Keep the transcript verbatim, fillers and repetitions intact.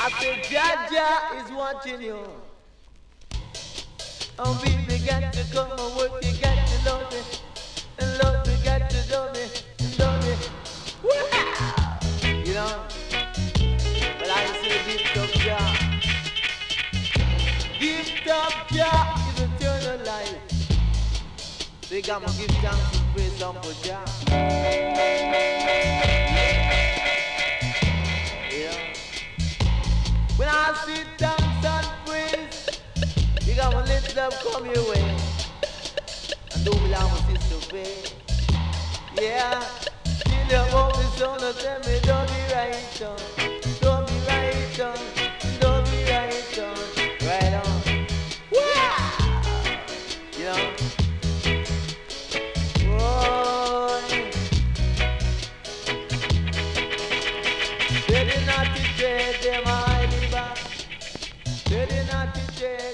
said, Jaja is watching you. Oh, baby, got to come and work, you got to love me. And love me, got to love me, love me. Wow! You know? But I say, gift of Jah. Gift of Jah is eternal life. So you got to give thanks and praise unto Jah. Yeah. When I see thanks and praise, you got to lift up, come your way. And don't belong with sister Faye. Yeah. Till you want me son, tell me don't be right on. Don't be right on. Don't be right on. Right on. Wow! You know? Boy. They did not teach them highly back. They did not teach